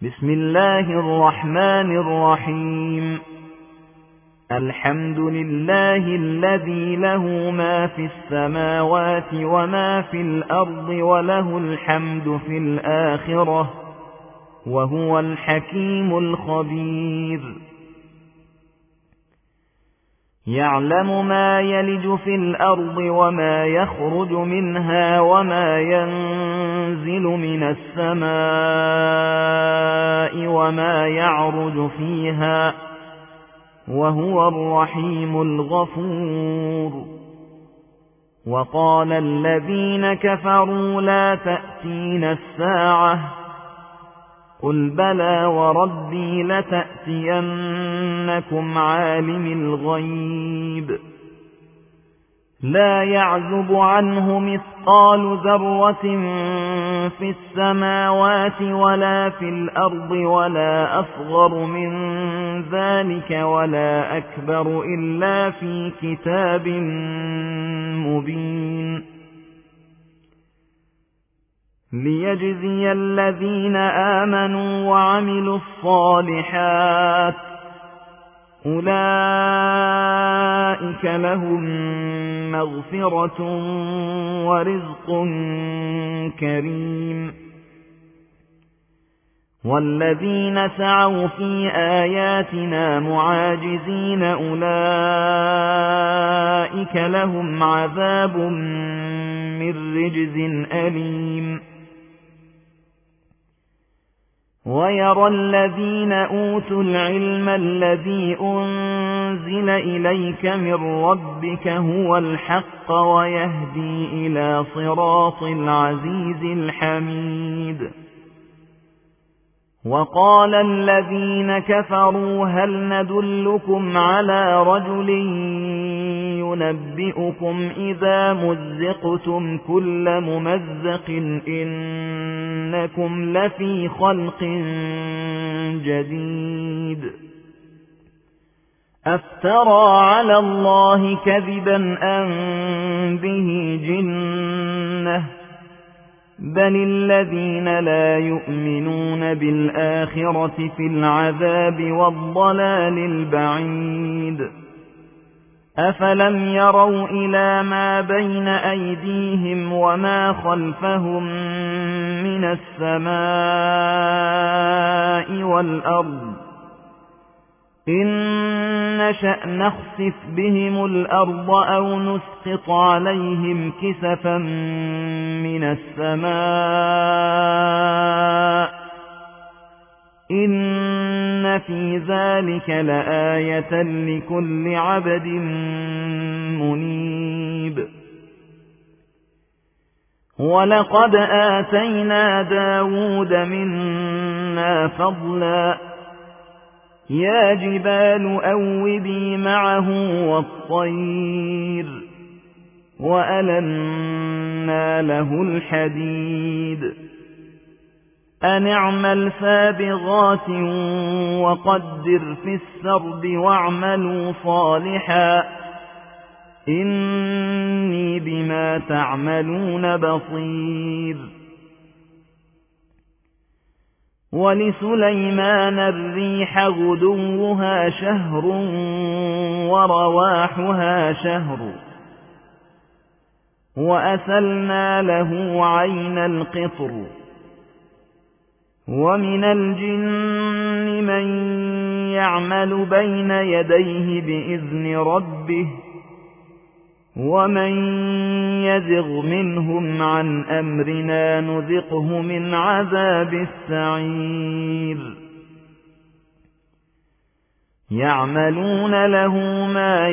بسم الله الرحمن الرحيم. الحمد لله الذي له ما في السماوات وما في الأرض وله الحمد في الآخرة وهو الحكيم الخبير. يعلم ما يلج في الأرض وما يخرج منها وما ينزل من السماء وما يعرج فيها وهو الرحيم الغفور. وقال الذين كفروا لا تأتينا الساعة قل بلى وربي لتأتينكم عالم الغيب لا يعزب عنه مثقال ذرة في السماوات ولا في الأرض ولا أصغر من ذلك ولا أكبر إلا في كتاب مبين. ليجزي الذين آمنوا وعملوا الصالحات أولئك لهم مغفرة ورزق كريم. والذين سعوا في آياتنا معاجزين أولئك لهم عذاب من رجز أليم. ويرى الذين أوتوا العلم الذي أنزل إليك من ربك هو الحق ويهدي إلى صراط العزيز الحميد. وقال الذين كفروا هل ندلكم على رجل ينبئكم إذا مزقتم كل ممزق إنكم لفي خلق جديد. أفترى على الله كذبا أم به جنة بل الذين لا يؤمنون بالآخرة في العذاب والضلال البعيد. أفلم يروا إلى ما بين أيديهم وما خلفهم من السماء والأرض إن نشأ نخسف بهم الأرض أو نسقط عليهم كسفا من السماء إن في ذلك لآية لكل عبد منيب. ولقد آتينا داود منا فضلا يا جبال أوبي معه والطير وألنا له الحديد أن اعمل سابغات وقدر في السرد واعملوا صالحا إني بما تعملون بصير. ولسليمان الريح غدوها شهر ورواحها شهر وأسلنا له عين القطر. ومن الجن من يعمل بين يديه بإذن ربه ومن يزغ منهم عن أمرنا نذقه من عذاب السعير. يعملون له ما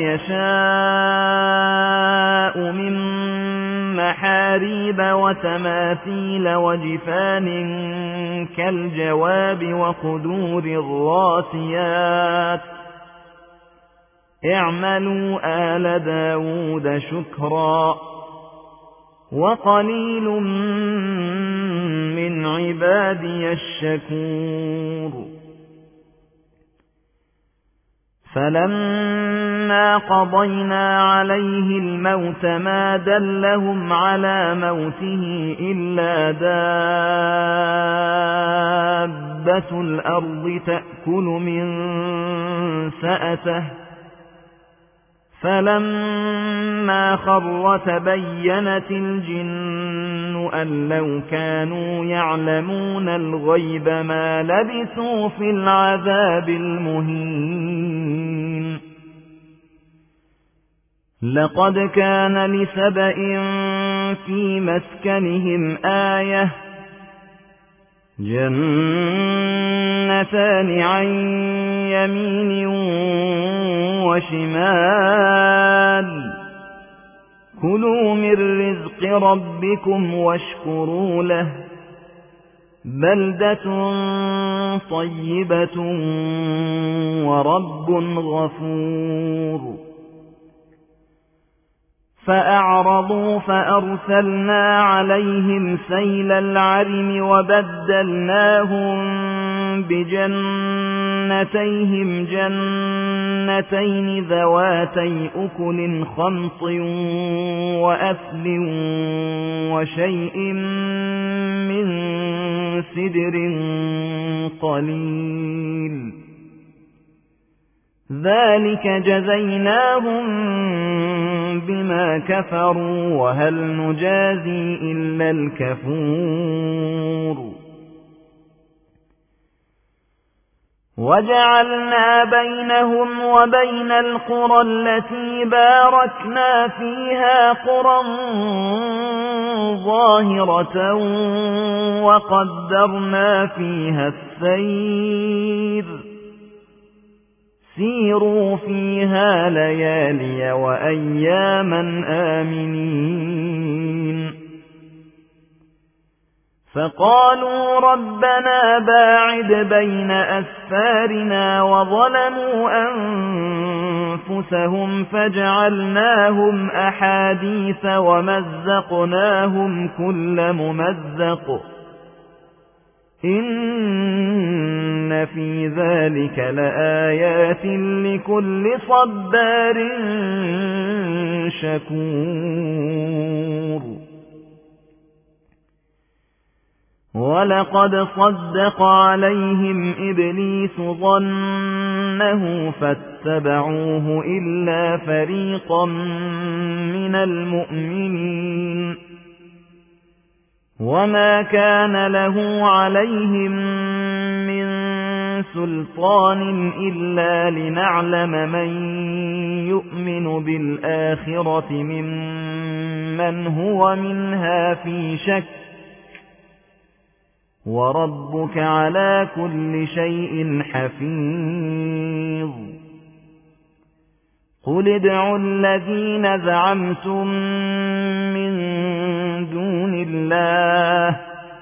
يشاء من محاريب وتماثيل وجفان كالجواب وقدور الراسيات اعملوا آل داود شكرا وقليل من عبادي الشكور. فلما قضينا عليه الموت ما دلهم على موته إلا دَابَّةُ الْأَرْضِ تَأْكُلُ مِنْ سَأَتِهِ فَلَمَّا خَرَّ تَبَيَّنَتِ الْجِنُّ أَن لَّوْ كَانُوا يَعْلَمُونَ الْغَيْبَ مَا لَبِثُوا فِي الْعَذَابِ الْمُهِينِ لَقَدْ كَانَ لِسَبَإٍ فِي مَسْكَنِهِمْ آيَةٌ جَنَّتَانِ عَن يَمِينٍ وَشِمَالٍ كُلُوا مِن رِّزْقِ رَبِّكُمْ وَاشْكُرُوا لَهُ بَلْدَةٌ طَيِّبَةٌ وَرَبٌّ غَفُورٌ فَأَعْرَضُوا فَأَرْسَلْنَا عَلَيْهِمْ سَيْلَ الْعَرِمِ وَبَدَّلْنَاهُمْ بِجَنَّتَيْهِمْ جَنَّتَيْنِ ذَوَاتَيْ أُكُلٍ خَمْطٍ وَأَثْلٍ وَشَيْءٍ مِّن سِدْرٍ قَلِيلٍ ذَلِكَ جَزَيْنَاهُم بِمَا كَفَرُوا وَهَلْ نُجَازِي إِلَّا الْكَفُورَ وَجَعَلْنَا بَيْنَهُمْ وَبَيْنَ الْقُرَى الَّتِي بَارَكْنَا فِيهَا قُرًى ظَاهِرَةً وَقَدَّرْنَا فِيهَا السَّيْرَ سِيرُوا فِيهَا لَيَالِيَ وَأَيَّامًا آمِنِينَ فَقَالُوا رَبَّنَا بَاعِدْ بَيْنَ أَسْفَارِنَا وَظَلَمُوا أَنفُسَهُمْ فَجَعَلْنَاهُمْ أَحَادِيثَ وَمَزَّقْنَاهُمْ كُلَّ مُمَزَّقٍ إِنَّ فِي ذَلِكَ لَآيَاتٍ لِكُلِّ صَبَّارٍ شَكُورٍ وَلَقَدْ صَدَّقَ عَلَيْهِمْ إِبْلِيسُ ظَنَّهُ فَاتَّبَعُوهُ إِلَّا فَرِيقًا مِنَ الْمُؤْمِنِينَ وَمَا كَانَ لَهُ عَلَيْهِمْ مِنْ سُلْطَانٍ إِلَّا لِنَعْلَمَ مَنْ يُؤْمِنُ بِالْآخِرَةِ مِمَّنْ هُوَ مِنْهَا فِي شَكٍّ وَرَبُّكَ عَلَى كُلِّ شَيْءٍ حَفِيظٌ قُلِ ادْعُوا الَّذِينَ زَعَمْتُم مِّن دُونِ اللَّهِ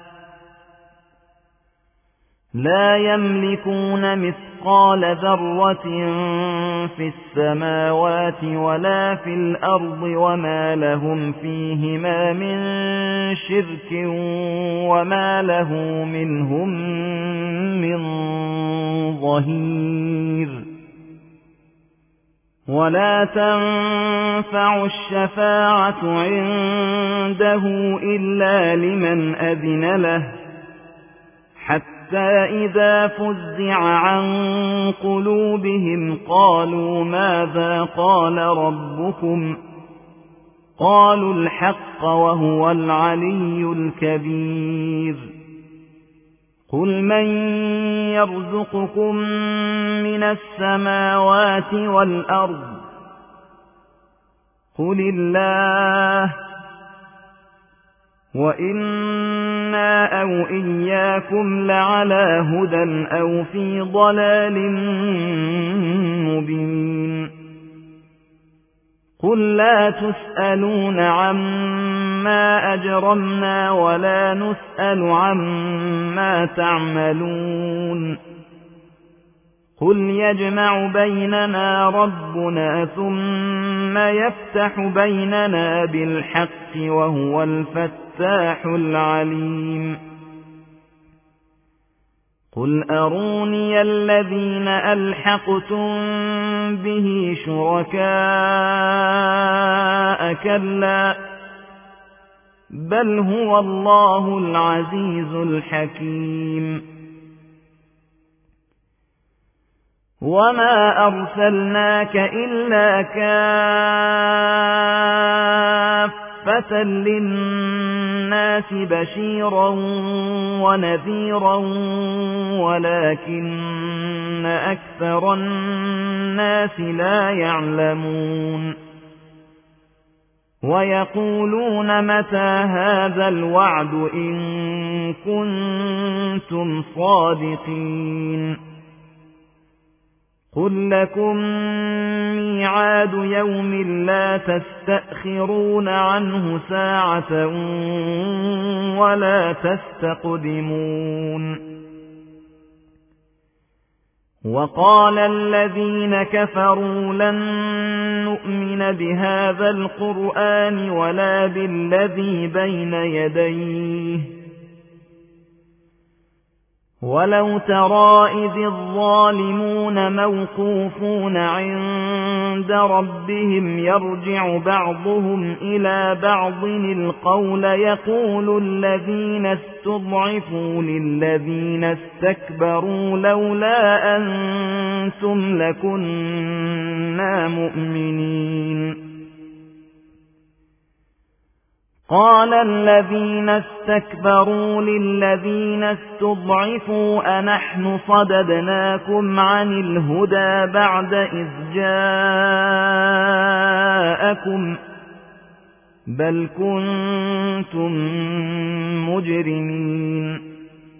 لَا يَمْلِكُونَ مِثْقَالَ ذَرَّةٍ فِي السَّمَاوَاتِ وَلَا فِي الْأَرْضِ وَمَا لَهُمْ فِيهِمَا مِنْ شِرْكٍ وَمَا لَهُ مِنْهُمْ مِنْ ظَهِيرٍ وَلَا تَنفَعُ الشَّفَاعَةُ عِندَهُ إِلَّا لِمَنْ أَذِنَ لَهُ حَتَّى إِذَا فُزِّعَ عَن قُلُوبِهِمْ قَالُوا مَاذَا قَالَ رَبُّكُمْ قَالُوا الْحَقَّ وَهُوَ الْعَلِيُّ الْكَبِيرُ قُلْ مَنْ يَرْزُقُكُمْ مِنَ السَّمَاوَاتِ وَالْأَرْضِ قُلِ اللَّهُ وَإِنَّا أَوْ إِيَّاكُمْ لَعَلَى هُدًى أَوْ فِي ضَلَالٍ مُبِينٍ قُل لَّا تُسْأَلُونَ عَمَّا أَجْرَمْنَا وَلَا نُسْأَلُ عَمَّا تَعْمَلُونَ قُلْ يَجْمَعُ بَيْنَنَا رَبُّنَا ثُمَّ يَفْتَحُ بَيْنَنَا بِالْحَقِّ وَهُوَ الْفَتَّاحُ الْعَلِيمُ قُلْ أَرُونِيَ الَّذِينَ أَلْحَقْتُم بِهِ شُرَكَاءَ كَلَّا بَلْ هُوَ اللَّهُ الْعَزِيزُ الْحَكِيمُ وما أرسلناك إلا كافة للناس بشيرا ونذيرا ولكن أكثر الناس لا يعلمون ويقولون متى هذا الوعد إن كنتم صادقين قل لكم ميعاد يوم لا تستأخرون عنه ساعة ولا تستقدمون وقال الذين كفروا لن نؤمن بهذا القرآن ولا بالذي بين يديه ولو ترى إذ الظالمون موقوفون عند ربهم يرجع بعضهم إلى بعض القول يقول الذين استضعفوا للذين استكبروا لولا أنتم لكنا مؤمنين قال الذين استكبروا للذين استضعفوا أنحن صددناكم عن الهدى بعد إذ جاءكم بل كنتم مجرمين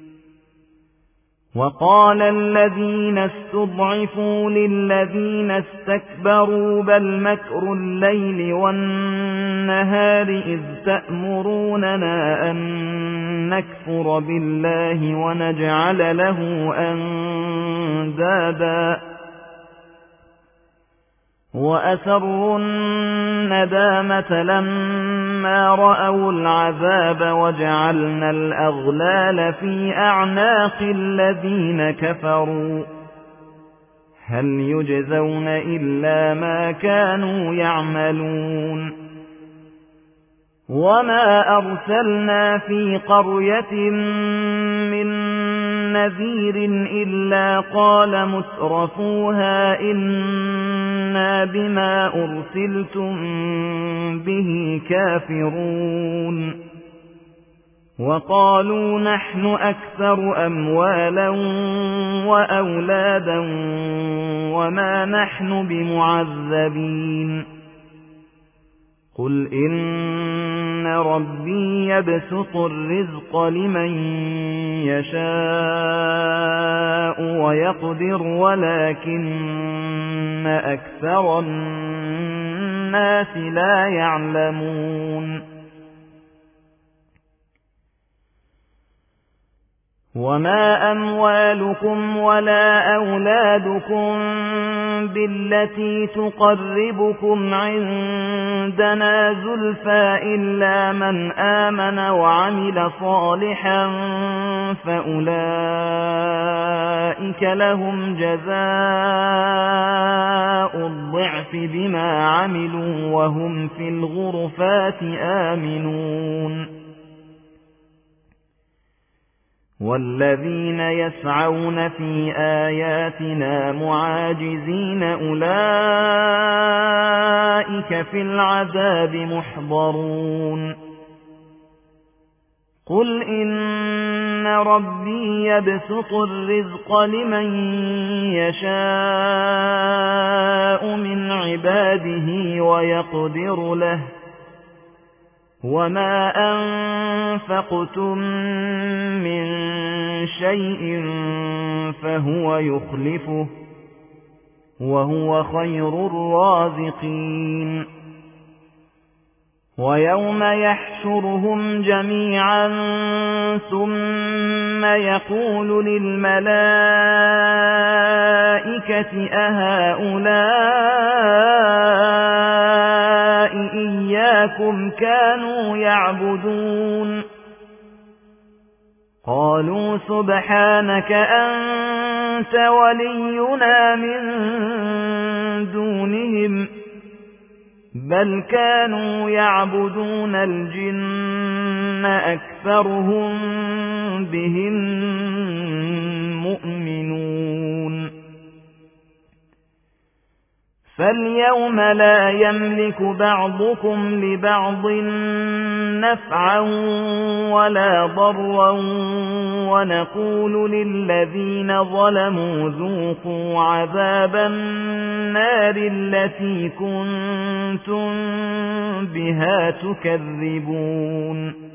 وقال الذين استضعفوا للذين استكبروا بل مكر الليل والنهار إذ تأمروننا أن نكفر بالله ونجعل له أندادا وأسروا الندامة لما رأوا العذاب وجعلنا الأغلال في أعناق الذين كفروا هل يجزون إلا ما كانوا يعملون وما أرسلنا في قرية من نذير إلا قال مترفوها إنا بما أرسلتم به كافرون وقالوا نحن أكثر أموالا وأولادا وما نحن بمعذبين قل إن ربي يبسط الرزق لمن يشاء ويقدر ولكن أكثر الناس لا يعلمون وما أموالكم ولا أولادكم بالتي تقربكم عندنا زلفى إلا من آمن وعمل صالحا فأولئك لهم جزاء الضعف بما عملوا وهم في الغرفات آمنون والذين يسعون في آياتنا معاجزين أولئك في العذاب محضرون قل إن ربي يبسط الرزق لمن يشاء من عباده ويقدر له وما أنفقتم من شيء فهو يخلفه وهو خير الرازقين ويوم يحشرهم جميعا ثم يقول للملائكة أهؤلاء إياكم كانوا يعبدون قالوا سبحانك أنت ولينا من دونهم بل كانوا يعبدون الجن أكثرهم بهم مؤمنون فاليوم لا يملك بعضكم لبعض نفعا ولا ضرا ونقول للذين ظلموا ذوقوا عذاب النار التي كنتم بها تكذبون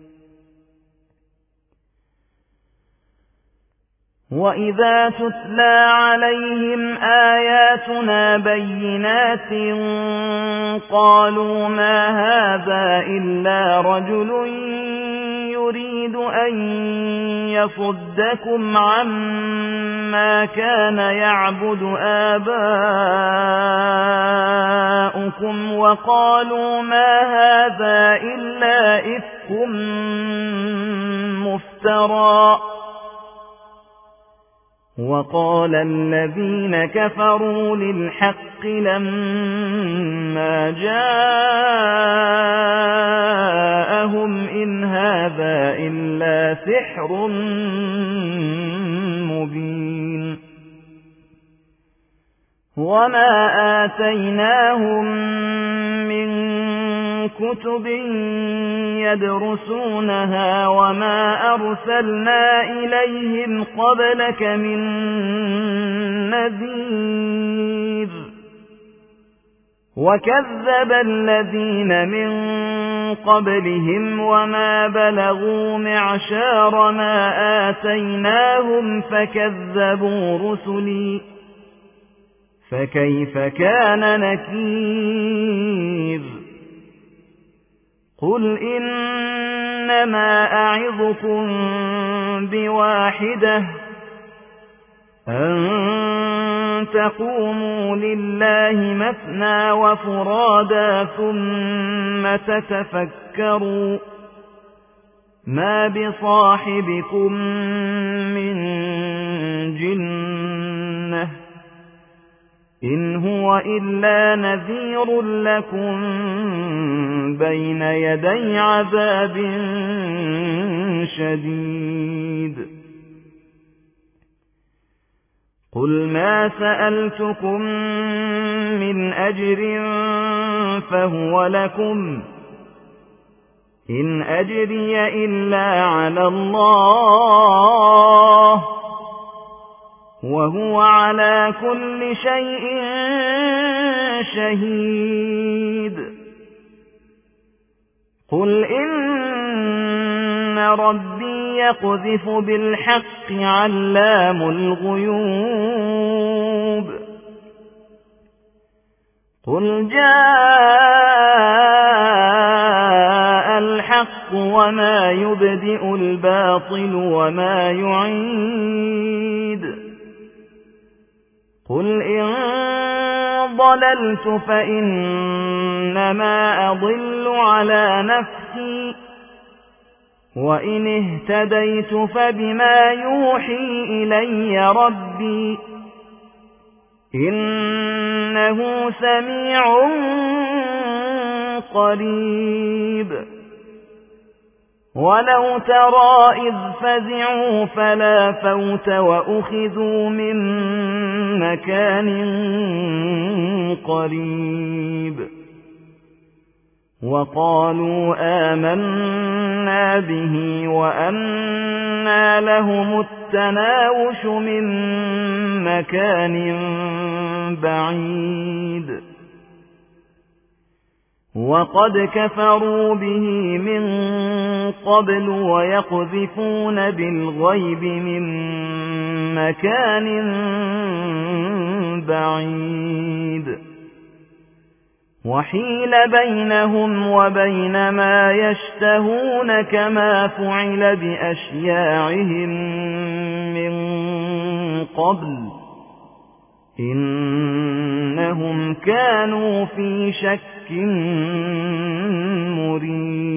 وَإِذَا تُتْلَى عَلَيْهِمْ آيَاتُنَا بَيِّنَاتٍ قَالُوا مَا هَذَا إِلَّا رَجُلٌ يُرِيدُ أَن يَصُدَّكُمْ عَمَّا كَانَ يَعْبُدُ آبَاؤُكُمْ وَقَالُوا مَا هَذَا إِلَّا إِفْكٌ مُفْتَرًى وَقَالَ الَّذِينَ كَفَرُوا لِلْحَقِّ لَمَّا جَاءَهُمْ إِنْ هَذَا إِلَّا سِحْرٌ مُبِينٌ وَمَا آتَيْنَاهُمْ مِنْ كُتُبٍ يَدْرُسُونَهَا وَمَا أَرْسَلْنَا إِلَيْهِمْ قَبْلَكَ مِنْ نَذِيرٍ وَكَذَّبَ الَّذِينَ مِنْ قَبْلِهِمْ وَمَا بَلَغُوا مِعْشَارَ مَا آتَيْنَاهُمْ فَكَذَّبُوا رُسُلِي فَكَيْفَ كَانَ نَكِيرِ قُلْ إِنَّمَا أَعِظُكُمْ بِوَاحِدَةٍ أَن تَقُومُوا لِلَّهِ مَثْنَى وَفُرَادَى ثُمَّ تَتَفَكَّرُوا مَا بِصَاحِبِكُم مِّن جِنَّةٍ إِنْ هُوَ إِلَّا نَذِيرٌ لَكُمْ بَيْنَ يَدَيْ عَذَابٍ شَدِيدٍ قُلْ مَا سَأَلْتُكُم مِّنْ أَجْرٍ فَهُوَ لَكُمْ إِنْ أَجْرِيَ إِلَّا عَلَى اللَّهِ وَهُوَ عَلَى كُلِّ شَيْءٍ شَهِيدٌ قُلْ إِنَّ رَبِّي يَقْذِفُ بِالْحَقِّ عَلَّامُ الْغُيُوبِ قُلْ جَاءَ الْحَقُّ وَمَا يُبْدِئُ الْبَاطِلُ وَمَا يُعِيدُ قُلْ إِن ضَلَلْتُ فَإِنَّمَا أَضِلُّ عَلَى نَفْسِي وَإِنِ اهْتَدَيْتُ فَبِمَا يُوحِي إِلَيَّ رَبِّي إِنَّهُ سَمِيعٌ قَرِيبٌ وَلَوْ تَرَىٰ إِذْ فَزِعُوا فَلَا فَوْتَ وَأُخِذُوا مِنْ مَكَانٍ قَرِيبٍ وَقَالُوا آمَنَّا بِهِ وَأَنَّىٰ لَهُمُ التَّنَاوُشُ مِنْ مَكَانٍ بَعِيدٍ وَقَدْ كَفَرُوا بِهِ مِنْ قَبْلُ وَيَقْذِفُونَ بِالْغَيْبِ مِنْ مَكَانٍ بَعِيدٍ وَحِيلَ بَيْنَهُمْ وَبَيْنَ مَا يَشْتَهُونَ كَمَا فُعِلَ بِأَشْيَاعِهِمْ مِنْ قَبْلُ إِنَّهُمْ كَانُوا فِي شَكٍّ مُرِيبٍ